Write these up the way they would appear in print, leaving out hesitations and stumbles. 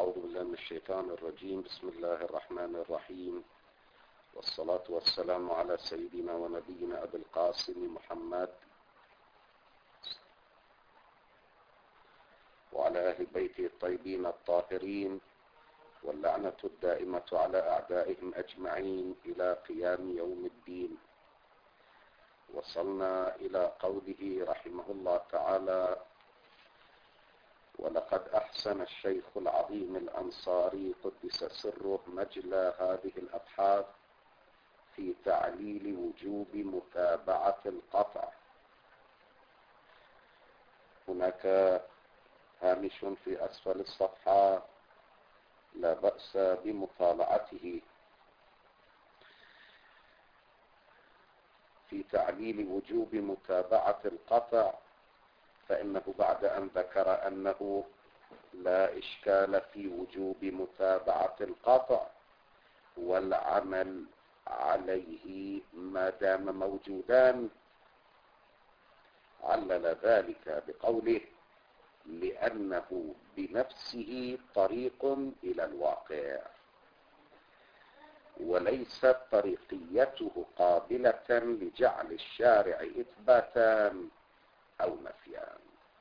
أعوذ بالله من الشيطان الرجيم. بسم الله الرحمن الرحيم، والصلاة والسلام على سيدنا ونبينا أبي القاسم محمد وعلى أهل بيته الطيبين الطاهرين، واللعنة الدائمة على أعدائهم أجمعين إلى قيام يوم الدين. وصلنا إلى قوله رحمه الله تعالى: ولقد أحسن الشيخ العظيم الأنصاري قدس سره مجلى هذه الأبحاث في تعليل وجوب متابعة القطع. هناك هامش في أسفل الصفحة لا بأس بمطالعته في تعليل وجوب متابعة القطع، فإنه بعد أن ذكر أنه لا إشكال في وجوب متابعة القطع والعمل عليه ما دام موجودان، علل ذلك بقوله: لأنه بنفسه طريق إلى الواقع، وليست طريقيته قابلة لجعل الشارع إثباتا أو نفيا.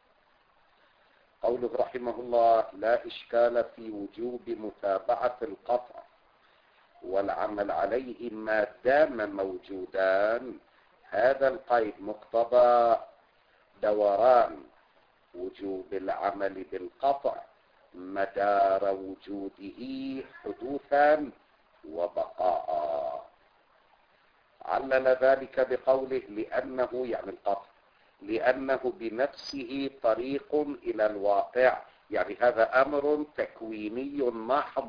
قوله رحمه الله: لا إشكال في وجوب متابعة القطع والعمل عليه ما دام موجودان، هذا القيد مقتضى دوران وجوب العمل بالقطع مدار وجوده حدوثا وبقاء. علل ذلك بقوله: لأنه يعني القطع، لأنه بنفسه طريق إلى الواقع، يعني هذا أمر تكويني محض،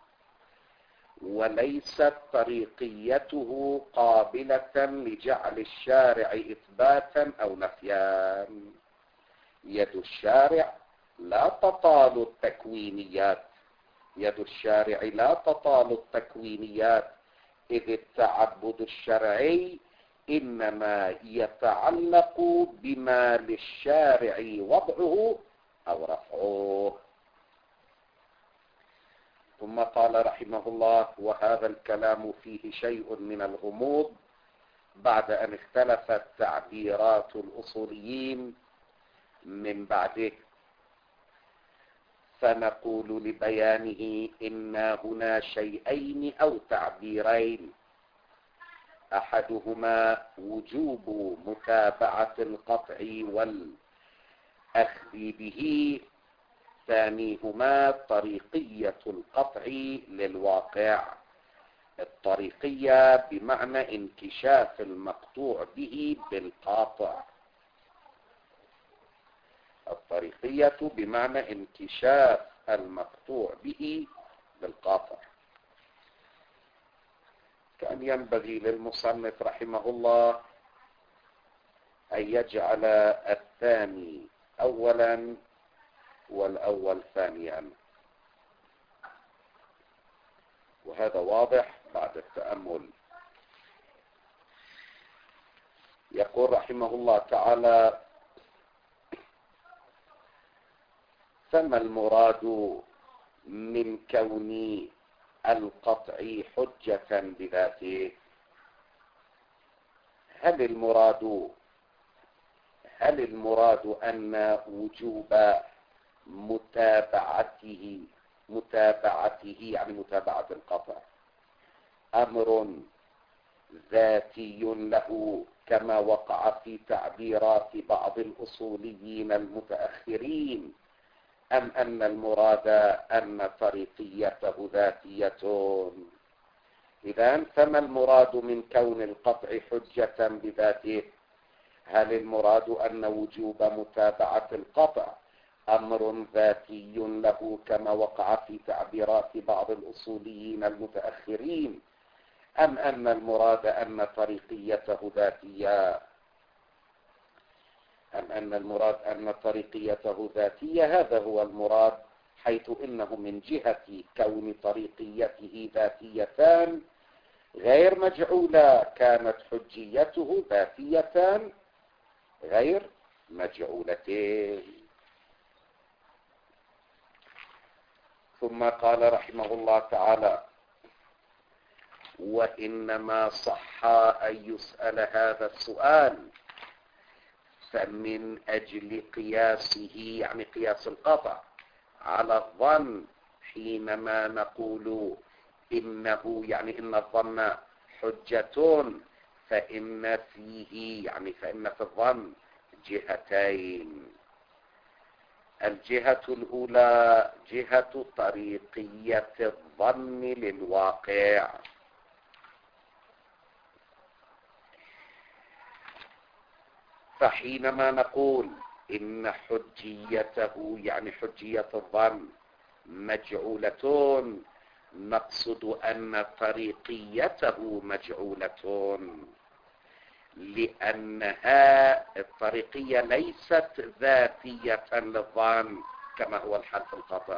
وليست طريقيته قابلة لجعل الشارع إثباتا أو نفيا. يد الشارع لا تطال التكوينيات، يد الشارع لا تطال التكوينيات، إذ التعبد الشرعي إنما يتعلق بما للشارع وضعه أو رفعه. ثم قال رحمه الله: وهذا الكلام فيه شيء من الغموض بعد أن اختلفت تعبيرات الأصوليين من بعده، فنقول لبيانه إن هنا شيئين أو تعبيرين: أحدهما وجوب متابعة القطع والأخذ به، ثانيهما طريقية القطع للواقع. الطريقية بمعنى انكشاف المقطوع به بالقاطع، الطريقية بمعنى انكشاف المقطوع به بالقاطع. كان ينبغي للمصنف رحمه الله أن يجعل الثاني أولا والأول ثانيا، وهذا واضح بعد التأمل. يقول رحمه الله تعالى: فما المراد من كون القطع حجة بذاته؟ هل المراد أن وجوب متابعته يعني متابعة القطع أمر ذاتي له كما وقع في تعبيرات بعض الأصوليين المتأخرين، أم أن المراد أن طريقيته ذاتية؟ إذن فما المراد من كون القطع حجة بذاته؟ هل المراد أن وجوب متابعة القطع أمر ذاتي له كما وقع في تعبيرات بعض الأصوليين المتأخرين، أم أن المراد أن طريقيته ذاتية؟ أم أن المراد أن طريقيته ذاتية؟ هذا هو المراد، حيث إنه من جهة كون طريقيته ذاتيتان غير مجعولة كانت حجيته ذاتيتان غير مجعولتين. ثم قال رحمه الله تعالى: وإنما صح أن يسأل هذا السؤال فمن أجل قياسه، يعني قياس القطع على الظن، حينما نقول إنه يعني إن الظن حجة، فإن فيه يعني فإن في الظن جهتين. الجهة الأولى جهة طريقية الظن للواقع، فحينما نقول إن حجيته يعني حجية الظن مجعولة، نقصد أن طريقيته مجعولة، لأنها الطريقية ليست ذاتية للظن كما هو الحال في القطع،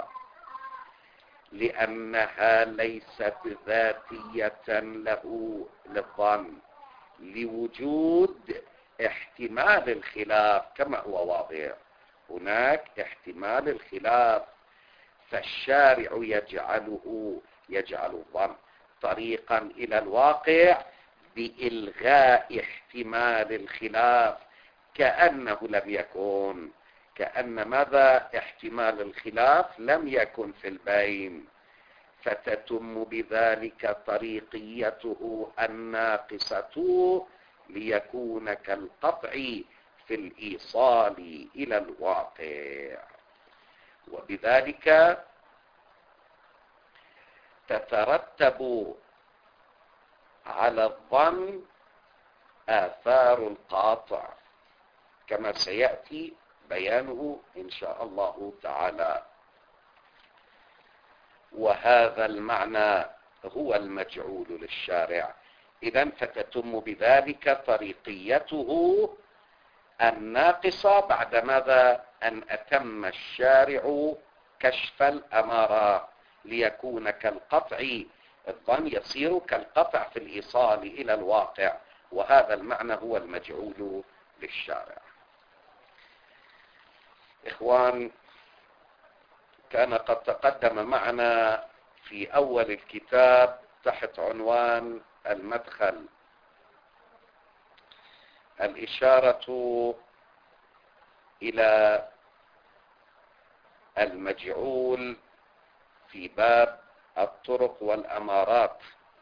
لأنها ليست ذاتية له للظن لوجود احتمال الخلاف كما هو واضح. هناك احتمال الخلاف، فالشارع يجعل الظن طريقا إلى الواقع بإلغاء احتمال الخلاف، كأنه لم يكن، كأن ماذا احتمال الخلاف لم يكن في البين، فتتم بذلك طريقيته الناقصة ليكون كالقطع في الإيصال إلى الواقع. وبذلك تترتب على الظن آثار القاطع كما سيأتي بيانه إن شاء الله تعالى. وهذا المعنى هو المجعول للشارع. إذن فتتم بذلك طريقيته الناقصة بعد ماذا؟ أن أتم الشارع كشف الأمارة ليكون كالقطع، الظن يصير كالقطع في الإيصال إلى الواقع، وهذا المعنى هو المجعول للشارع. إخوان، كان قد تقدم معنا في أول الكتاب تحت عنوان المدخل الإشارة إلى المجعول في باب الطرق والأمارات،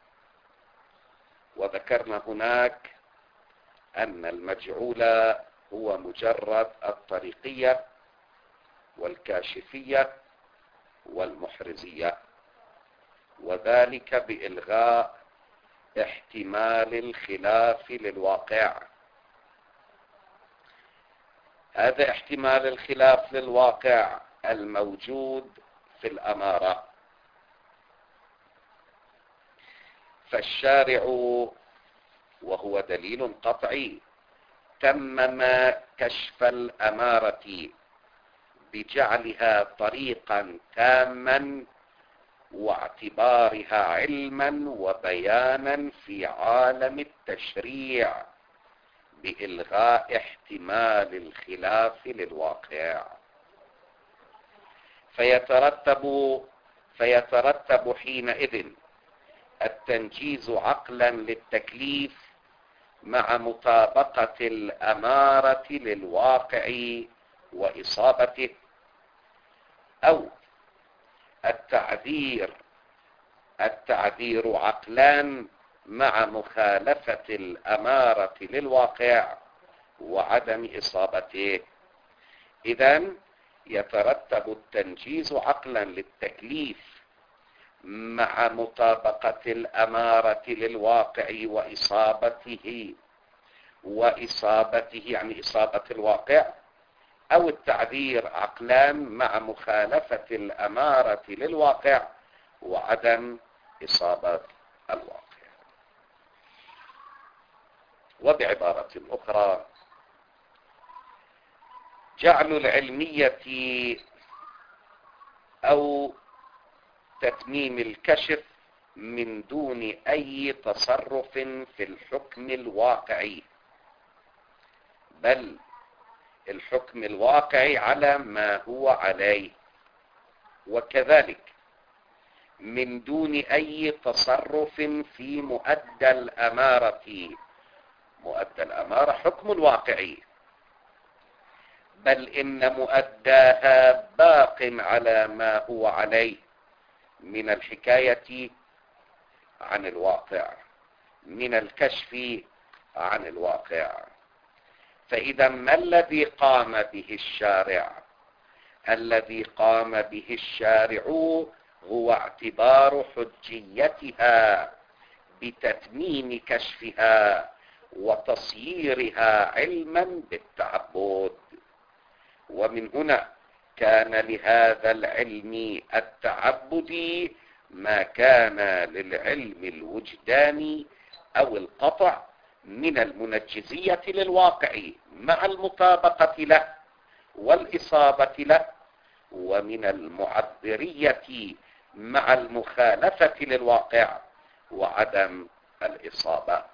وذكرنا هناك أن المجعول هو مجرد الطريقية والكاشفية والمحرزية، وذلك بإلغاء احتمال الخلاف للواقع. هذا احتمال الخلاف للواقع الموجود في الأمارة، فالشارع وهو دليل قطعي تمم كشف الأمارة بجعلها طريقا تاما واعتبارها علما وبيانا في عالم التشريع بإلغاء احتمال الخلاف للواقع. فيترتب حينئذ التنجيز عقلا للتكليف مع مطابقة الأمارة للواقع وإصابته، أو التعذير عقلان مع مخالفة الأمارة للواقع وعدم إصابته. إذن يترتب التنجيز عقلا للتكليف مع مطابقة الأمارة للواقع وإصابته يعني إصابة الواقع، أو التعذير عقلان مع مخالفة الأمارة للواقع وعدم إصابة الواقع. وبعبارة أخرى، جعل العلمية أو تتميم الكشف من دون أي تصرف في الحكم الواقعي، بل الحكم الواقعي على ما هو عليه، وكذلك من دون أي تصرف في مؤدى الأمارة. مؤدى الأمارة حكم واقعي، بل إن مؤداها باق على ما هو عليه من الحكاية عن الواقع، من الكشف عن الواقع. فإذا ما الذي قام به الشارع؟ الذي قام به الشارع هو اعتبار حجيتها بتتميم كشفها وتصييرها علما بالتعبد. ومن هنا كان لهذا العلم التعبدي ما كان للعلم الوجداني أو القطع من المنجزية للواقع مع المطابقة له والإصابة له، ومن المعذرية مع المخالفة للواقع وعدم الإصابة.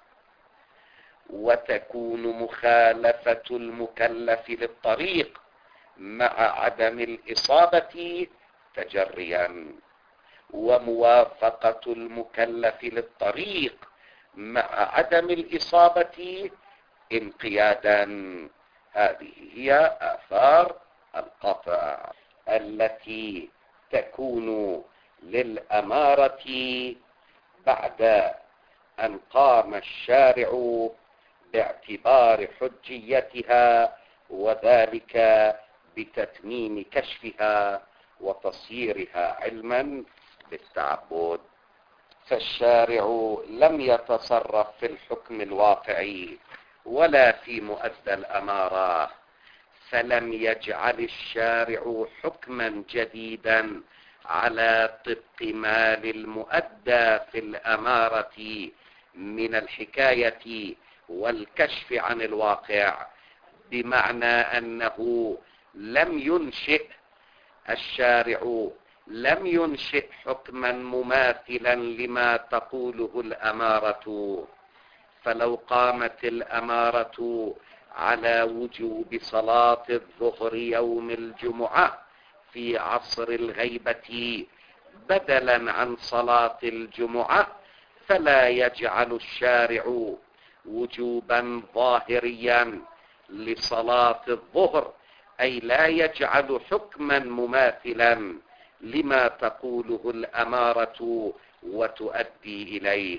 وتكون مخالفة المكلف للطريق مع عدم الإصابة تجريا، وموافقة المكلف للطريق مع عدم الإصابة انقيادا. هذه هي آثار القطع التي تكون للأمارة بعد أن قام الشارع باعتبار حجيتها، وذلك بتتميم كشفها وتصييرها علما بالتعبد. فالشارع لم يتصرف في الحكم الواقعي ولا في مؤدى الأمارة، فلم يجعل الشارع حكما جديدا على طبق ما للمؤدى في الأمارة من الحكاية والكشف عن الواقع، بمعنى أنه الشارع لم ينشئ حكما مماثلا لما تقوله الأمارة. فلو قامت الأمارة على وجوب صلاة الظهر يوم الجمعة في عصر الغيبة بدلا عن صلاة الجمعة، فلا يجعل الشارع وجوبا ظاهريا لصلاة الظهر، أي لا يجعل حكما مماثلا لما تقوله الأمارة وتؤدي إليه.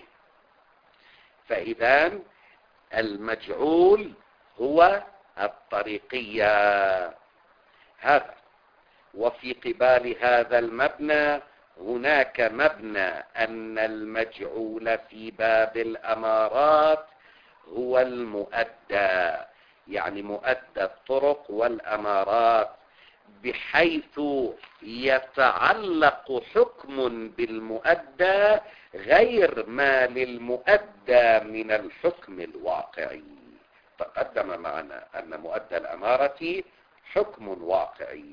فإذا المجعول هو الطريقية هذا. وفي قبال هذا المبنى هناك مبنى أن المجعول في باب الأمارات هو المؤدى، يعني مؤدى الطرق والأمارات، بحيث يتعلق حكم بالمؤدى غير ما للمؤدى من الحكم الواقعي. تقدم معنا أن مؤدى الأمارة حكم واقعي.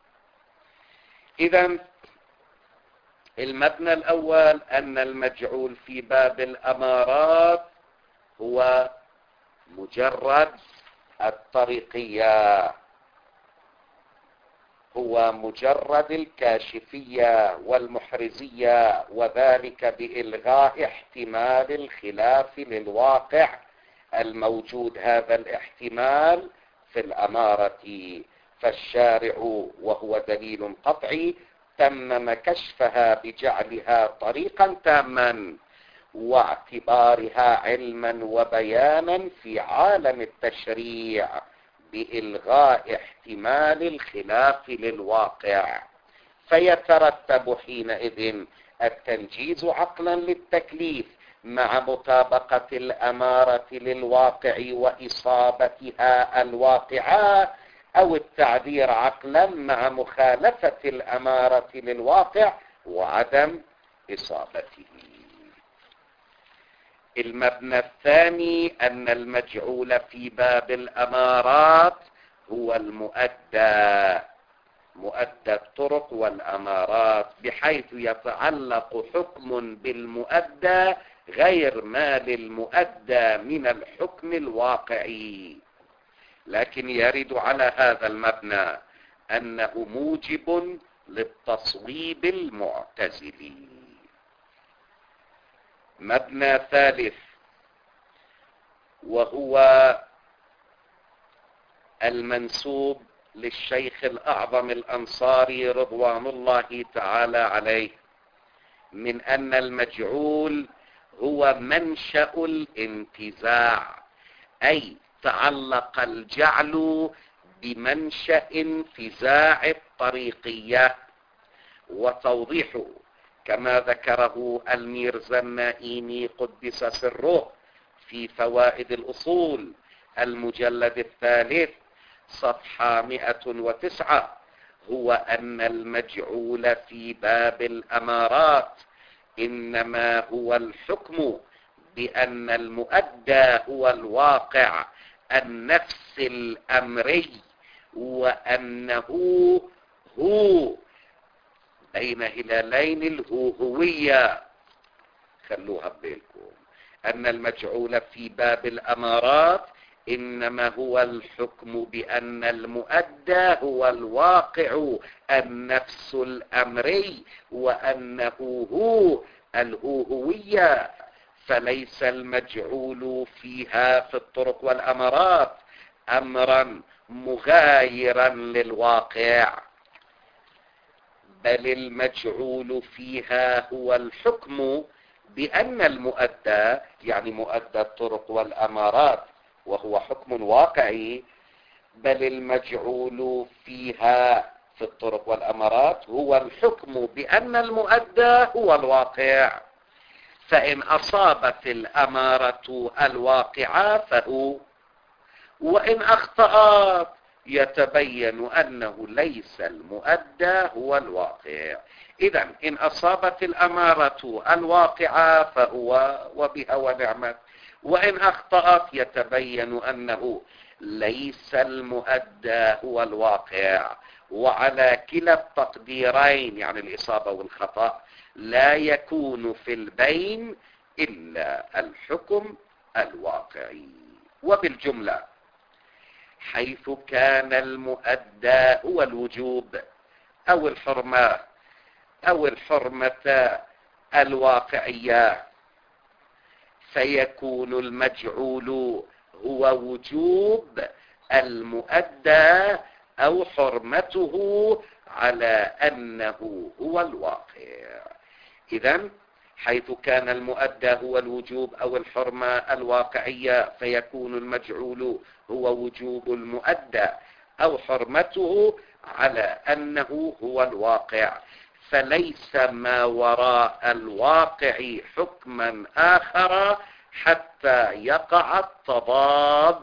إذن المبنى الأول أن المجعول في باب الأمارات هو مجرد الطريقية، هو مجرد الكاشفية والمحرزية، وذلك بإلغاء احتمال الخلاف للواقع الموجود هذا الاحتمال في الأمارة. فالشارع وهو دليل قطعي تمم كشفها بجعلها طريقا تاما واعتبارها علما وبيانا في عالم التشريع بإلغاء احتمال الخلاف للواقع، فيترتب حينئذ التنجيز عقلا للتكليف مع مطابقة الأمارة للواقع وإصابتها الواقعة، أو التعذير عقلا مع مخالفة الأمارة للواقع وعدم إصابته. المبنى الثاني أن المجعول في باب الأمارات هو المؤدى، مؤدى الطرق والأمارات، بحيث يتعلق حكم بالمؤدى غير ما للمؤدى من الحكم الواقعي. لكن يرد على هذا المبنى أنه موجب للتصويب المعتزلي. مبنى ثالث وهو المنسوب للشيخ الأعظم الأنصاري رضوان الله تعالى عليه، من أن المجعول هو منشأ الانتزاع، أي تعلق الجعل بمنشأ انتزاع الطريقية. وتوضيحه كما ذكره الميرزا النائيني قدس سره في فوائد الأصول المجلد الثالث صفحة 109، هو أن المجعول في باب الأمارات إنما هو الحكم بأن المؤدى هو الواقع النفس الأمري، وأنه هو بين هلالين الهوهوية. خلوها ببالكم، أن المجعول في باب الأمارات إنما هو الحكم بأن المؤدى هو الواقع النفس الأمري، وأنه هو الهوهوية، فليس المجعول فيها في الطرق والأمارات أمرا مغايرا للواقع، بل المجعول فيها هو الحكم بأن المؤدى، يعني مؤدى الطرق والأمارات وهو حكم واقعي، بل المجعول فيها في الطرق والأمارات هو الحكم بأن المؤدى هو الواقع، فإن أصابت الأمارة الواقع فهو، وإن أخطأت يتبين أنه ليس المؤدى هو الواقع. إذن إن أصابت الأمارة الواقع فهو وبها ونعمت، وإن أخطأت يتبين أنه ليس المؤدى هو الواقع. وعلى كلا التقديرين، يعني الإصابة والخطأ، لا يكون في البين إلا الحكم الواقعي. وبالجملة حيث كان المؤدى هو الوجوب أو الحرمة الواقعية، فيكون المجعول هو وجوب المؤدى أو حرمته على أنه هو الواقع. إذن حيث كان المؤدى هو الوجوب أو الحرمة الواقعية، فيكون المجعول هو وجوب المؤدى أو حرمته على أنه هو الواقع، فليس ما وراء الواقع حكما آخر حتى يقع التضاد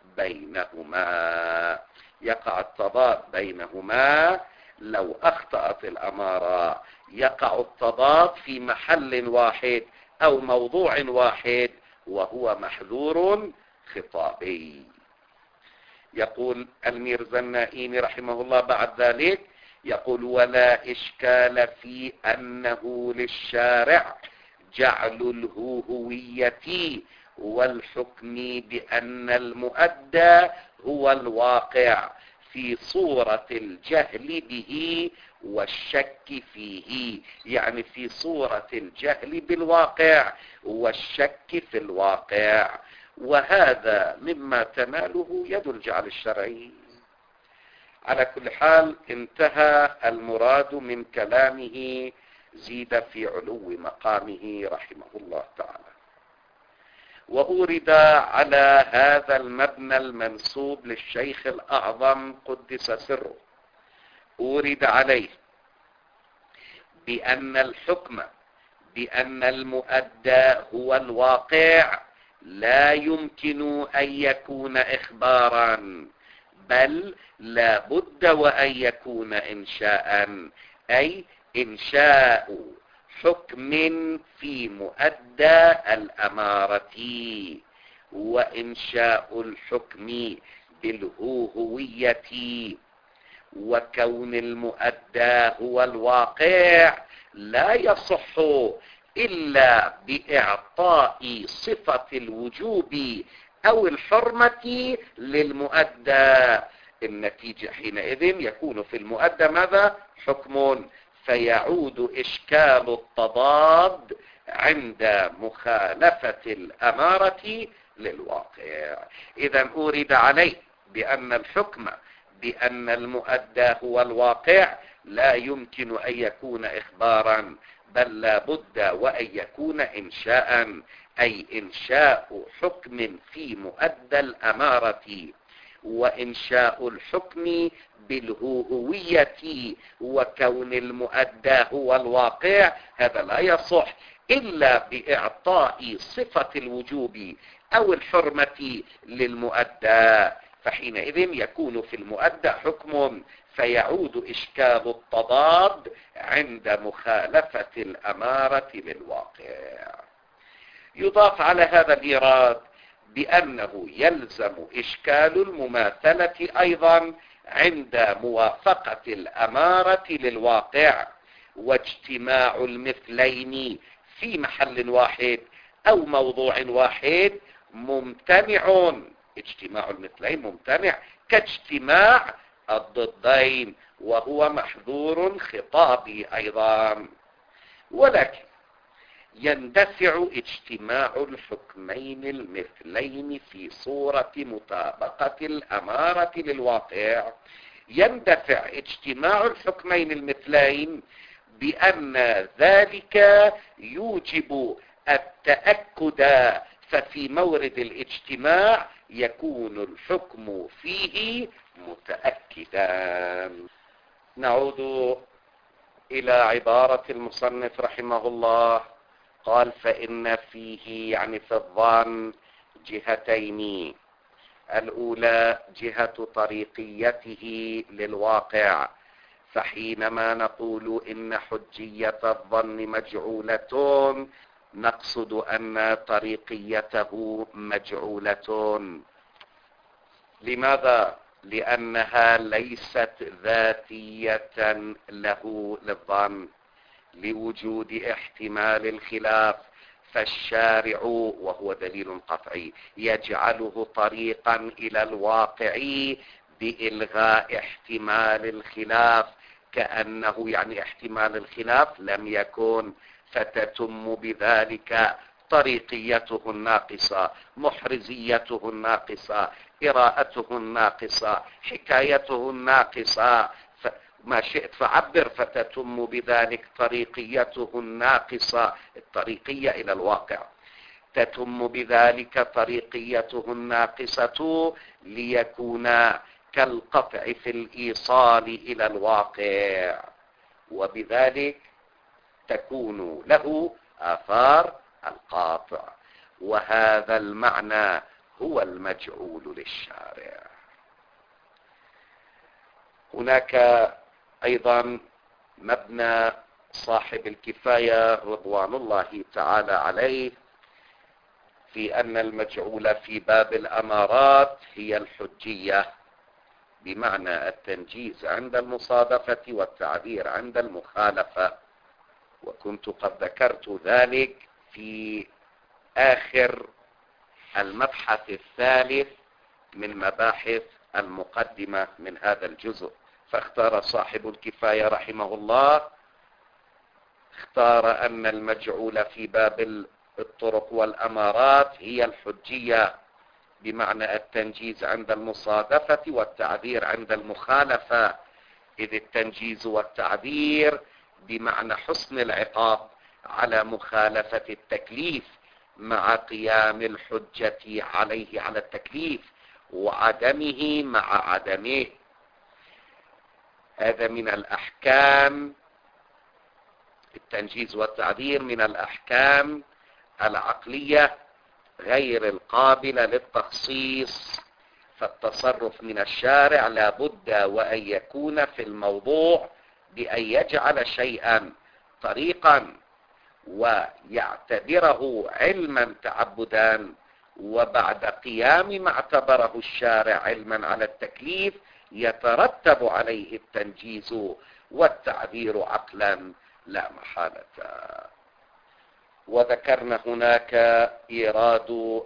بينهما. لو أخطأت الأمارة يقع التضاد في محل واحد أو موضوع واحد، وهو محذور خطابي. يقول الميرزا النائيني رحمه الله بعد ذلك، يقول: ولا إشكال في أنه للشارع جعل الهوهوية والحكم بأن المؤدى هو الواقع في صورة الجهل به والشك فيه، يعني في صورة الجهل بالواقع والشك في الواقع، وهذا مما تناله يد الجعل الشرعي. على كل حال انتهى المراد من كلامه، زيد في علو مقامه رحمه الله تعالى. وأورد على هذا المبنى المنسوب للشيخ الأعظم قدس سره، أورد عليه بأن الحكم بأن المؤدى هو الواقع لا يمكن أن يكون إخبارا، بل لا بد وأن يكون إنشاء، أي إنشاء حكم في مؤدى الأمارة، وإنشاء الحكم بالهوهوية، وكون المؤدى هو الواقع لا يصح إلا بإعطاء صفة الوجوب أو الحرمة للمؤدى. النتيجة حينئذ يكون في المؤدى ماذا؟ حكم، فيعود إشكال التضاد عند مخالفة الأمارة للواقع. إذا أورد عليه بأن الحكم بأن المؤدى هو الواقع لا يمكن أن يكون إخبارا، بل لا بد وأن يكون إنشاء، أي إنشاء حكم في مؤدى الأمارة. وإنشاء الحكم بالهوية وكون المؤدى هو الواقع هذا لا يصح إلا بإعطاء صفة الوجوب أو الحرمة للمؤدى، فحينئذ يكون في المؤدى حكم، فيعود إشكال التضاد عند مخالفة الأمارة للواقع. يضاف على هذا الإيراد بأنه يلزم إشكال المماثلة أيضا عند موافقة الأمارة للواقع، واجتماع المثلين في محل واحد أو موضوع واحد ممتنع. اجتماع المثلين ممتنع كاجتماع الضدين، وهو محظور خطابي أيضا. ولكن يندفع اجتماع الحكمين المثلين في صورة مطابقة الأمارة للواقع. يندفع اجتماع الحكمين المثلين بأن ذلك يوجب التأكد، ففي مورد الاجتماع يكون الحكم فيه متأكدا. نعود إلى عبارة المصنف رحمه الله. قال فإن فيه يعني في الظن جهتين. الأولى جهة طريقيته للواقع، فحينما نقول إن حجية الظن مجعولة نقصد أن طريقيته مجعولة. لماذا؟ لأنها ليست ذاتية له للظن لوجود احتمال الخلاف، فالشارع وهو دليل قطعي يجعله طريقا إلى الواقع بإلغاء احتمال الخلاف، كأنه يعني احتمال الخلاف لم يكن، فتتم بذلك طريقيته الناقصة، محرزيته الناقصة، قراءته الناقصة، حكايته الناقصة، ما شئت فعبر، فتتم بذلك طريقيته الناقصة، الطريقية إلى الواقع تتم بذلك طريقيته الناقصة ليكون كالقطع في الإيصال إلى الواقع، وبذلك تكون له آثار القاطع. وهذا المعنى هو المجعول للشارع. هناك أيضا مبنى صاحب الكفاية رضوان الله تعالى عليه في أن المجعول في باب الأمارات هي الحجية، بمعنى التنجيز عند المصادفة والتعذير عند المخالفة، وكنت قد ذكرت ذلك في آخر المبحث الثالث من مباحث المقدمة من هذا الجزء. فاختار صاحب الكفاية رحمه الله، اختار أن المجعول في باب الطرق والأمارات هي الحجية، بمعنى التنجيز عند المصادفة والتعذير عند المخالفة، إذ التنجيز والتعذير بمعنى حسن العقاب على مخالفة التكليف مع قيام الحجة عليه على التكليف وعدمه مع عدمه. هذا من الأحكام، التنجيز والتعذير من الأحكام العقلية غير القابلة للتخصيص، فالتصرف من الشارع لا بد وأن يكون في الموضوع بأن يجعل شيئا طريقا ويعتبره علما تعبدا، وبعد قيام ما اعتبره الشارع علما على التكليف يترتب عليه التنجيز والتعذير عقلا لا محالة. وذكرنا هناك إيراد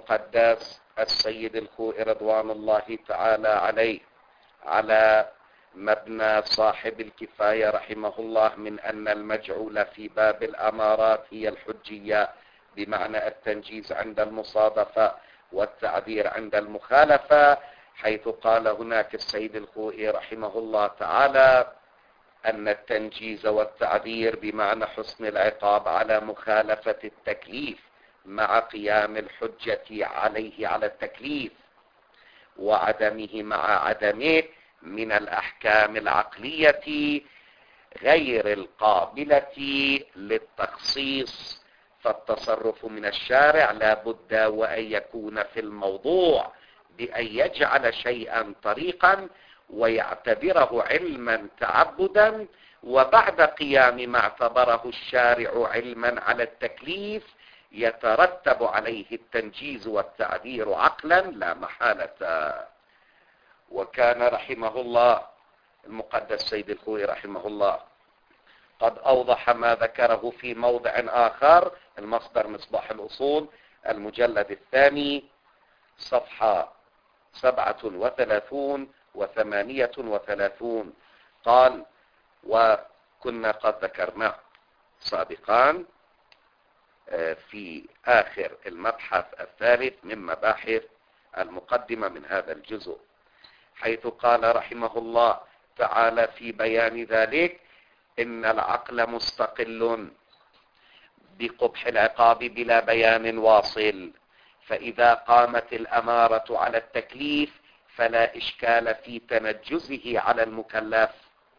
المقدس السيد الخوئي رضوان الله تعالى عليه على مبنى صاحب الكفاية رحمه الله من أن المجعول في باب الأمارات هي الحجية، بمعنى التنجيز عند المصادفة والتعذير عند المخالفة، حيث قال هناك السيد الخوئي رحمه الله تعالى أن التنجيز والتعذير بمعنى حسن العقاب على مخالفة التكليف مع قيام الحجة عليه على التكليف، وعدمه مع عدمه من الأحكام العقلية غير القابلة للتخصيص. فالتصرف من الشارع لا بد وأن يكون في الموضوع بأن يجعل شيئا طريقا ويعتبره علما تعبدا، وبعد قيام ما اعتبره الشارع علما على التكليف يترتب عليه التنجيز والتعذير عقلا لا محالة. وكان رحمه الله المقدس سيد الخوئي رحمه الله قد أوضح ما ذكره في موضع آخر، المصدر مصباح الأصول المجلد الثاني صفحة 37 و38، قال: وكنا قد ذكرناه سابقا في آخر المبحث الثالث من مباحث المقدمة من هذا الجزء، حيث قال رحمه الله تعالى في بيان ذلك: إن العقل مستقل بقبح العقاب بلا بيان واصل، فإذا قامت الأمارة على التكليف فلا إشكال في تنجزه على المكلف،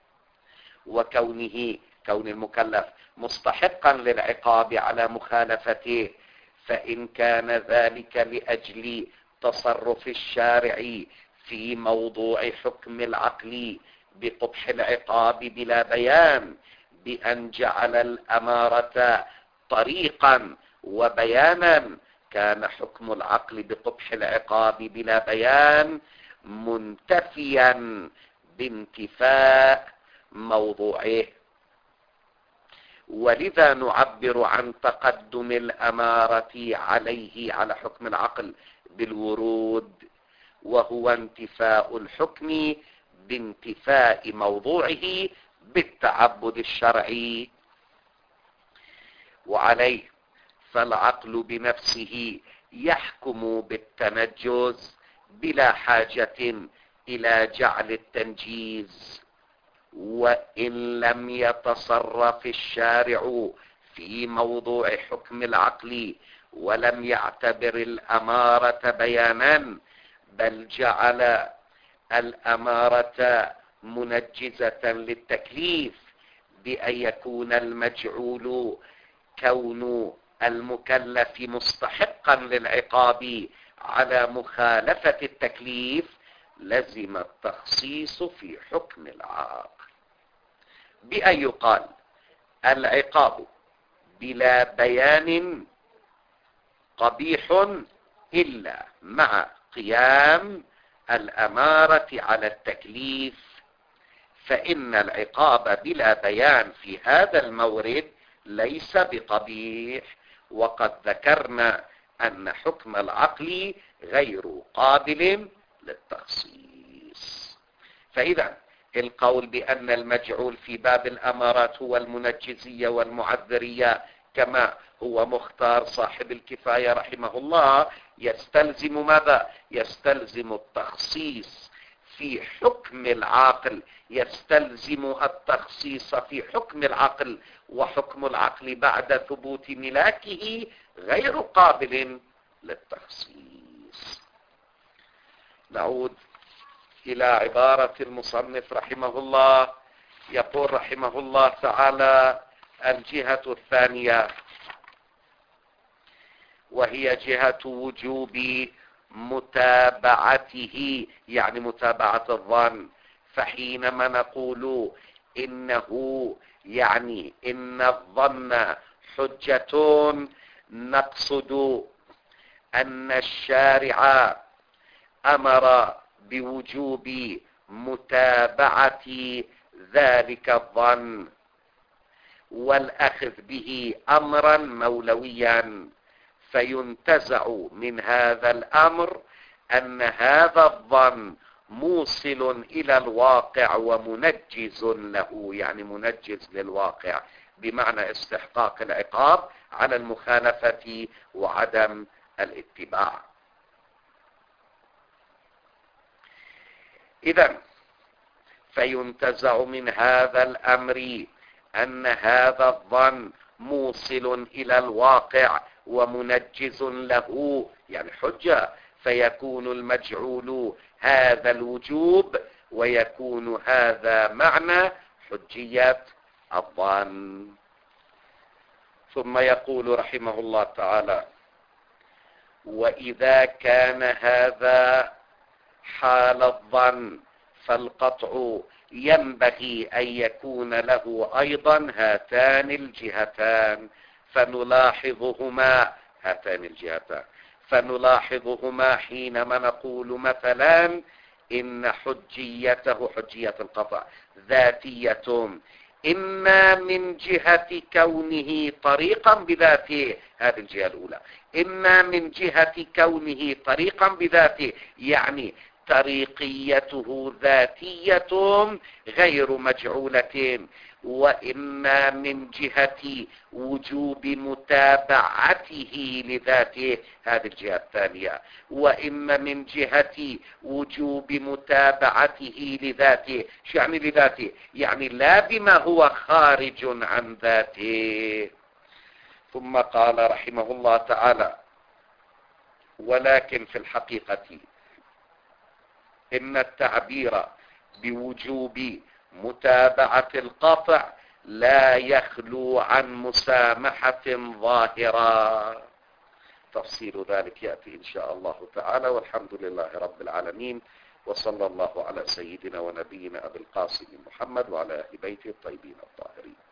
كون المكلف مستحقا للعقاب على مخالفته، فإن كان ذلك لأجل تصرف الشارع في موضوع حكم العقل بقبح العقاب بلا بيان بأن جعل الأمارة طريقا وبيانا، كان حكم العقل بقبح العقاب بلا بيان منتفيا بانتفاء موضوعه. ولذا نعبر عن تقدم الأمارة عليه على حكم العقل بالورود، وهو انتفاء الحكم بانتفاء موضوعه بالتعبد الشرعي. وعليه فالعقل بنفسه يحكم بالتنجز بلا حاجة إلى جعل التنجيز، وإن لم يتصرف الشارع في موضوع حكم العقل ولم يعتبر الأمارة بيانا، بل جعل الأمارة منجزة للتكليف بأن يكون المجعول كون المكلف مستحقا للعقاب على مخالفة التكليف، لزم التخصيص في حكم العقل بأن يقال: العقاب بلا بيان قبيح إلا مع قيام الأمارة على التكليف، فإن العقاب بلا بيان في هذا المورد ليس بقبيح، وقد ذكرنا أن حكم العقل غير قابل للتخصيص. فإذا القول بأن المجعول في باب الأمارات هو المنجزية والمعذرية كما هو مختار صاحب الكفاية رحمه الله يستلزم ماذا؟ يستلزم التخصيص في حكم العاقل، يستلزم التخصيص في حكم العقل، وحكم العقل بعد ثبوت ملاكه غير قابل للتخصيص. نعود إلى عبارة المصنف رحمه الله، يقول رحمه الله تعالى: الجهة الثانية وهي جهة وجوب متابعته، يعني متابعة الظن. فحينما نقول إنه يعني إن الظن حجة، نقصد أن الشارع أمر بوجوب متابعة ذلك الظن والأخذ به أمرا مولويا، فينتزع من هذا الأمر أن هذا الظن موصل إلى الواقع ومنجز له، يعني منجز للواقع بمعنى استحقاق العقاب على المخالفة وعدم الاتباع. إذن فينتزع من هذا الأمر أن هذا الظن موصل إلى الواقع ومنجز له، يعني حجة، فيكون المجعول هذا الوجوب ويكون هذا معنى حجية الظن. ثم يقول رحمه الله تعالى: وإذا كان هذا حال الظن فالقطع ينبغي أن يكون له أيضا هاتان الجهتان، فنلاحظهما حينما نقول مثلا إن حجيته، حجية القطع، ذاتية، إما من جهة كونه طريقا بذاته، هذه الجهة الأولى، إما من جهة كونه طريقا بذاته، يعني طريقيته ذاتية غير مجعولة، وإما من جهة وجوب متابعته لذاته، هذه الجهة الثانية، وإما من جهة وجوب متابعته لذاته. شو يعني لذاته؟ يعني لا بما هو خارج عن ذاته. ثم قال رحمه الله تعالى: ولكن في الحقيقة إن التعبير بوجوب متابعة القطع لا يخلو عن مسامحة ظاهرة. تفصيل ذلك يأتي إن شاء الله تعالى، والحمد لله رب العالمين، وصلى الله على سيدنا ونبينا أبي القاسم محمد وعلى أهل بيته الطيبين الطاهرين.